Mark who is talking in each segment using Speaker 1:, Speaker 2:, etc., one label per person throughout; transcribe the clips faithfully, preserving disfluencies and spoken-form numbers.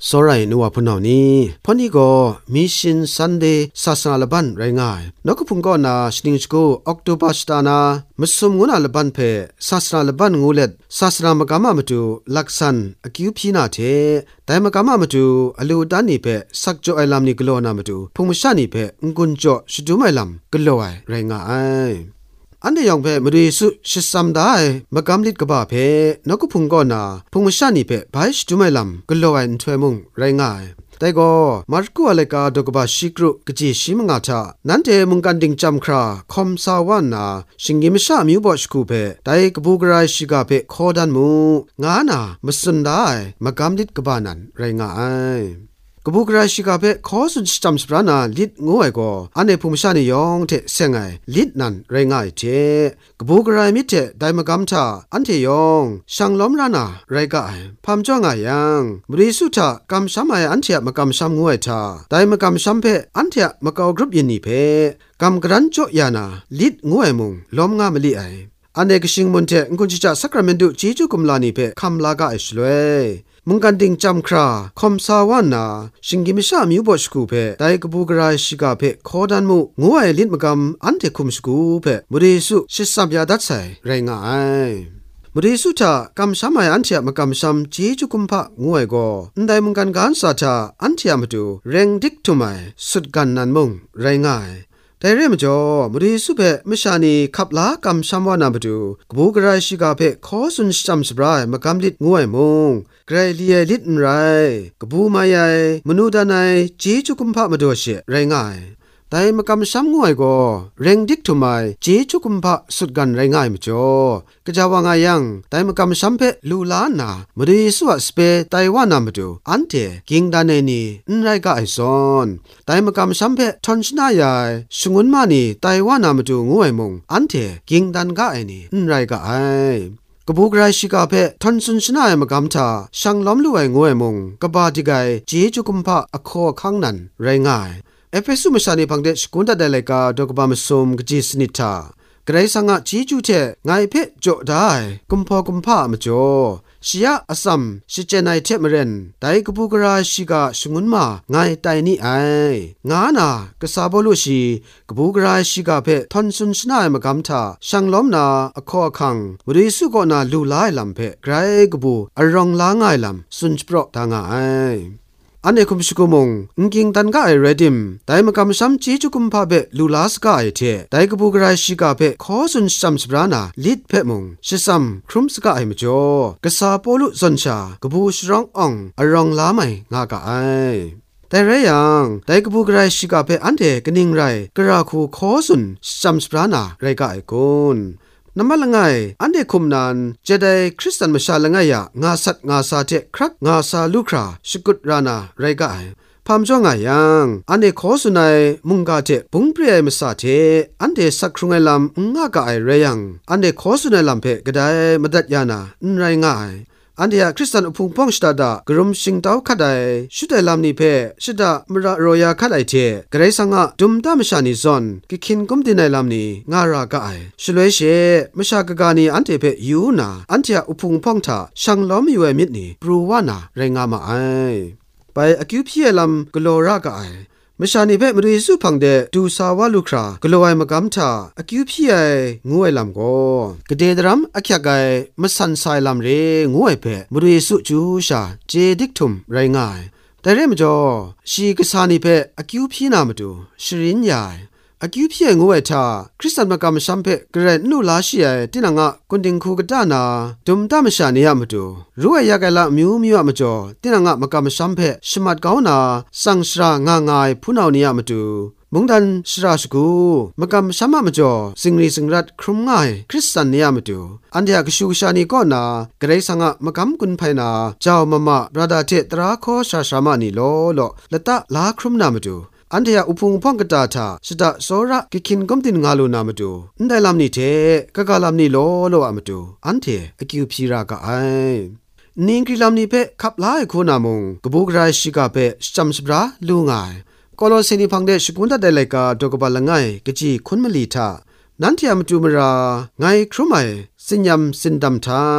Speaker 1: สอไรนัวพุนเอานี้พอนี้ก็มิชันซันเดย์ศาสนาละบันไรง่ายนกพุงก็นาสติงสกูออกตุบัสตานามุสลิมงูนาละบันเพศาสนาละบันงูเล็ดศาสนามกามามาดูลักษณะอคิวพีนาเทแต่มกามามาดูอลูดานีเพสักจ่อไอลำนี้กลัวนามาดูพงมชานีเพงกุนจ่อชุดไม่ลำกลัวไรง่ายอันเดียงเพมริสุชิสัมได้มากำลิดกบ้าเพนกพุงก็นาพงมชานีเพไปชุดไม่ลำกลัวอินทเวมุงไรง่ายแต่ก็มาร์กูอะไรกาดกบ้าชิกรุกจีชิมงาชานั่นเดมุงกันดิงจำคราคอมสาวานาชิงกิมชามิวบอชคูเพแต่กบูกรายชิกาเพโคดันมูงานามาสุนได้มากำลิดกบ้านั้นไรง่ายกบุกราชิกาเพขอสุดจำสปรานาลิดงูไอก็อันเนพุมชานิยองเทเซงไงลิดนันเรงไอเจกบุกรายมิเทไดมกัมชาอันเทยองช่างล้อมรานาไรกไอพามจ้องไงยังบริสุทธะกำช้ำไออันเทมกัมช้ำงูไอชาไดมกัมช้ำเพอันเทมกาวกรุบยินีเพกำกรันโจยานาลิดงูไอมุงล้อมงามลีไออันเนกชิงมุนเทงคุนจิจ่าสักราเมนดุจีจูกุมลานีเพคำลากาไอชลวยมุงกันดิงจำคราคอมสาวานาชิงกิมิชามิวบอชกูเพไดกบูกรายชิกาเพโคดันมุงูไอลินมกำอันเทคุมสกูเพมุริสุชิสับยาดัดไซไรงายมุริสุทากำช้ำไออันเทียมกำช้ำจีจุกุมพะงูไอโกอันใดมุงกันการสาชาอันเทียมดูเร่งดิกทุไมสุดกันนันมุงไรงายแต่เรื่องมจ่อมุริสุเพมิชานีขับลากำช้ำวานาบดูกบูกรายชิกาเพขอสุนจำสบรายมกำลิดงูไอมุงไกรเลียลิดนไรกบูมายายมนุษย์นายจีจุกุมพะมาดูเชไรง่ายแต่มกำซ้ำงวยก็เร่งดิกทุไมจีจุกุมพะสุดกันไรง่ายมจ่อกะจาวางายังแต่มกำซ้ำเพลูลานามุริสุวสเปไตวานามาดูอันเทกิงดานเนนีนไรกะไอซอนแต่มกำซ้ำเพทอนชนายายสุงุนมานีไตวานามาดูงวยมงอันเทกิงดันกะไอนีนไรกะไอกบูกรายชิกาเพทอนซุนชนายมกำชาช่างล้อมลู่ไองวยมงกบาดิไกจีจุกุมพะอโคข้างนั้นไรง่ายเอเฟซุมชานีพังเดชกุนดาเดเลกาดอกบามซุมกจีสนิทาไกรสังะจีจูเทไงเพโจได้กุมพอกุมพะมจ่อชียอสัมชิเจไนเทมเรนไดกบูกราชิกาชงุนมาไงไตนี่ไองานากษาบลุชีกบูกราชิกาเพทอนซุนชนายมกำทาช่างล้อมนาอคอคังบริสุกอนาลูลายลำเพไกรกบูอรองลางายลำสุนปรอทางไออันเอคุมชิกุมงอิงกิงตันกาไอเรดิมไดมกำซ้ำจีจุกุมพาเบลูลาสกาไอเทไดกบูกรายชิกาเบขอสุนซัมสบรานาลิดเพมงชิซัมครุมสกาไอมจ่อกษาปอลุซอนชากบูชรองอองอรองลาไมงากาไอแต่เรยังไดกบูกรายชิกาเบอันเทกนิงไรกราคูขอสุนซัมสบรานาไรกาไอกุนน้ำมันละไงอันเดคุมนานจะได้คริสตันมาชาละไงยะงาสัตงาซาเทครักงาซาลูคราสกุดรานาไรกายพามจ้องไงยังอันเดขอสุนัยมุงกาเทปุงเปรียมาซาเทอันเดสักครุงไอลำงากายเรยังอันเดขอสุนัยลำเพกระไดมาดัดยานาไรง่ายอันเดียคริสตันอุปงป้องสตาดากรุมสิงเต้าขัดไอชุดไอลำนี้เพชุดามระรอยาขัดไอเทกระไรสังะดุมดามชานิซอนกิคินกุมดินไอลำนี้งารากไอชลวยเชมชากกานีอันเทเพยูนาอันเทียอุปงป้องทาช่างล้อมอยู่ไอมิดนี้ปรูวานาไรงามาไอไปอคิวพีไอลำกโลรากไอมชานีเพมริสุพังเดดูสาวาลูครากลัวไอมกำชาอคิวพีไองูไอลำโกกเดดรัมอคิยากไอมสันไซลำเรงูไอเพมริสุจูชาเจดิกทุมไรง่ายแต่เรื่องจ่อชีกษานีเพอคิวพีนามาดูชรินยายอคิวพีไองูไอทาคริสตันมกำชัมเพกระนูลาชีไอตินังะกุนดิงคูกดานาดุมตามชานียามาดูรู้ไอยากไอละมิวมิวมาจ่อตินังะมกำชัมเพสมัดกาวนาสังสรางางายพูนาวนียมาดูมุงดันสราสกูมกำชัมมาจ่อสิงรีสิงรัดครุมง่ายคริสตันนียมาดูอันเดียกชูชานีก็นากระไรสังะมกำกุนไพนาเจ้ามะมะบราดาเทตราโคชาชามานีโลโลละตะลาครุมนามาดูอันเดียอุปงพ่องกตาทาสตะโซระกิคินกมตินงาลูนามาดูอันได้ลำนี้เทกะกะลำนี้โลโลอะมาดูอันเทอคิวพีรากะไอนิงกิลำนี้เพขับลายคูนามงกบูกรายชิกาเพจัมสบราลูงายกอลอสินีพังเดชกุนตะเดเลกาดอกบาละไงกะจีคุนมะลีทานันเทียมจูมราไงครุไมสิญญัมสินดัมทา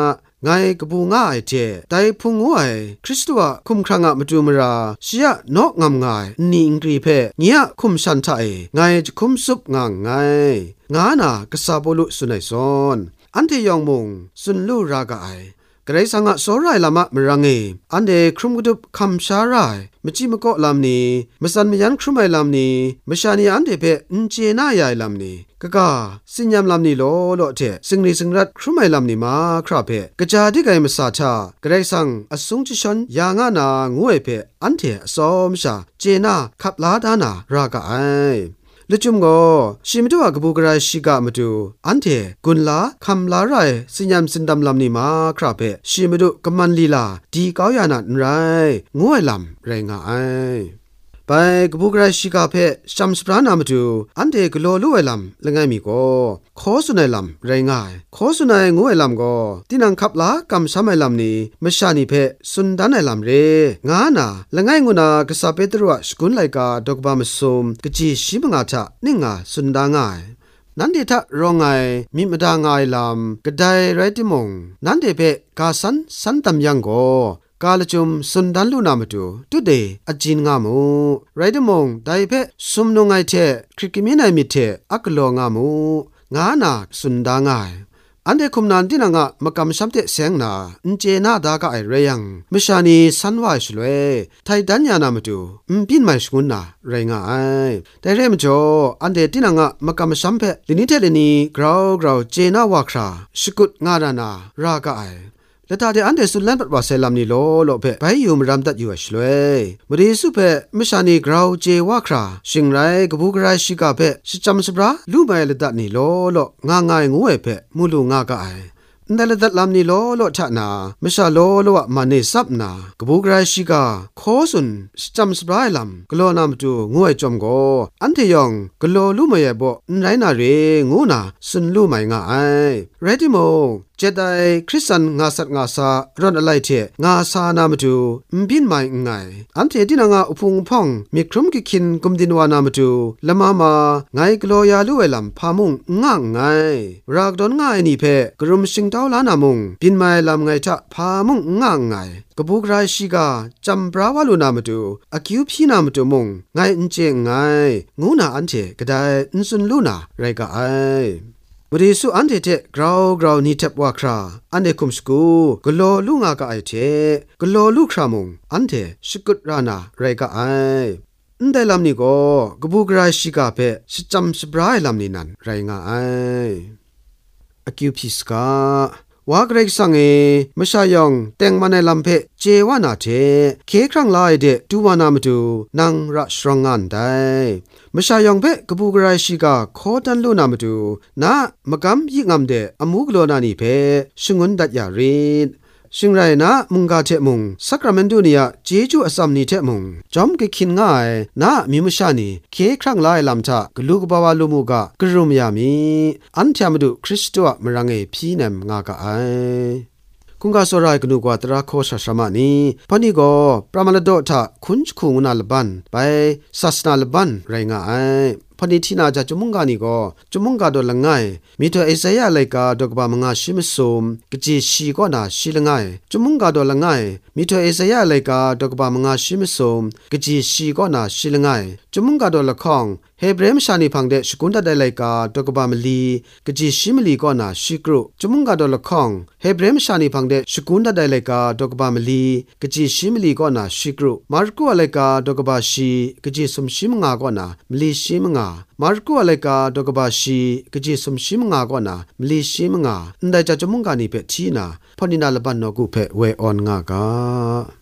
Speaker 1: ไงกบูง่ายเจไตพุงงวยคริสตัวคุมครังอะมาดูมราเสียนอกงามงายนิงกรีเพเงียคุมชันไทยไงจะคุมซุบงางไงงานากษาบลุสุนัยซอนอันที่ยองมุงสุนลูรากายกระไรสังะโซไรลามะมรังเออันเดครุมกุดุบคำชาไรมจิมก็ลามนี้มสันมยันครุมไอลามนี้มชานีอันเดเปอินเจน่ายายลามนี้กะกาสิญญามลามนี้โลโลเทสิงรีสิงรัดครุมไอลามนี้มาคราเพกะจาดิไกมสาชากระไรสังอสุงจิชนยางานางวยเพอันเทอสอมชาเจน่าขับลาดานารากะไอลุจุมโกชิมตุวะกบูกราชิกะมตุอันเทกุนลาคัมลาไรสิญญามสินดำลำนี้มาคราเพชิมตุกมันลีลาดีก้าวยานันไรงวยลำไรงาไอไปกบูกราชิกะเพชัมสปรานามาตุอันเทกโลลุเวลัมละไงมีโกขอสุนัยลำไรงายขอสุนัยงวยลำโกตินังขับลากำสมัยลำนี้มชานีเพสุนดานไอลำเรงานาละไงงูนากษาเปตรัวสกุลไลกาดอกบามสุมกจีชิมงาทะนิงาสุนดางายนันเดทะรองไงมีมดางายลำกระไดไรติมงนันเดเพกาสันสันตำยังโกกาลจุมสุนดันลูนามาดูตุเดอจินงามูไรเดมงไดเพสุมนงไงเทคริกมินัยมิเทอักโลงามูงานาสุนดางายอันเดคุมนันตินังะมะกำชัมเตเสงนาอินเจนาดากะไอเรยังมชานีสันวายชลเวไทดัญญานามาดูอิมปินไมสกุนนาไรงาไอแต่เรมจ่ออันเดตินังะมะกำชัมเพลินิเทเลนีกราวกราวเจนาวาคราสกุดงารานารากะไอและตาเดอันเดสุลันปัดว่าเซลัมนีโลโลเพไปอยู่มรัมตัดอยู่ชลเวมรีสุเพมชานีกราวเจวาคราชิงไรกบูกราชิกาเพสิจำสบราลูไมเลตัดนีโลโลงางายงวยเพมูลูงากะไอนั่นแหละดัดลำนี้โลโลชะนาไม่ใช่โลโลวะมันนี่ซับนากบูกราชิกาขอสุนจำสบายลำกลัวนำจูงวยจอมโกอันที่ยองกลัวลู่ไม่บ่ไรนาเรงูนาสุนลู่ไม่ง่ายเรดิโมเจไดคริสตันงาสัตงาซารอนอะไรเทงาซานามจูมบินไม่ง่ายอันที่ดินงาอุพงพ่องมีครุมกิคินกุมดินวานามจูละมามาไงกลัวยาลู่เอลำพามุงง่างไงรากดอนง่ายนี่เพกรุมสิงเต้าลานามุงบินไม่ลำไงทะพามุงง่างไงกบูกราชิกาจำปราวาลูนามาดูอากิวพี่นามาดูมุงไงอินเจงไงงูนาอันเทก็ได้อินสุนลูนาไรก็ไอบริสุอันเทเทกราวกราวนี่เทปว่าคราอันเดคุมสกูกโลลูงากะไอเทกโลลูครามุงอันเทสกุดรานาไรก็ไออันเดลำนี้ก็กบูกราชิกาเพสจำสบรายลำนี้นั้นไรงาไออากิวพิสกาวากเรกสังเอมชายองแตงมาในลำเพเจวานาเทเคครั้งลายเดดูวานามาดูนังรัชรังอันได้มชายองเพกบูกรายชิกาโคตันลูนามาดูนามกำยิงำเดอมูกโลนานีเพชงุนดัดยารีดชิงไรนะมุงกาเทมุงสักราเมนดูเนียเจจูอสัมนีเทมุงจอมกิคินง่ายนะมิมชานีเคครั้งลายลำทะกลูกบาวาลูมูกะกรุมยามีอันเทมดูคริสตัวมรังเอพีเนมงากะไอคุงกาสรายกนูกว่าตราโคชะชมานีพอนี่ก็ปรามาลโดทะคุนจคุงนาลบันไปศาสนาลบันไรงาไอพอนี่ที่นาจะจุมุงกานี่ก็จุมุงกาโดละง่ายมีตัวเอเซยาไลกาดอกบามงาชิมซุมกจีชีก็นาชิละง่ายจุมุงกาโดละง่ายมีตัวเอเซยาไลกาดอกบามงาชิมซุมกจีชีก็นาชิละง่ายจุมุงกาโดละข้องเฮเบรมชานีพังเดสกุนดาไดไลกาดอกบามลีกจีชิมลีก็นาชิกรุจุมุงกาโดละข้องเฮเบรมชานีพังเดสกุนดาไดไลกาดอกบามลีกจีชิมลีก็นาชิกรุมาร์กัวไลกาดอกบาชีกจีสมชิมงาก็นามลีชิมงามาร์กัวไลกาดอกบาชีกจีสมชิมงาก็นามลีชิมงาอันใดจะจุมุงกานีเปทีนาพอนินาลบันนกุเพเวออนงากา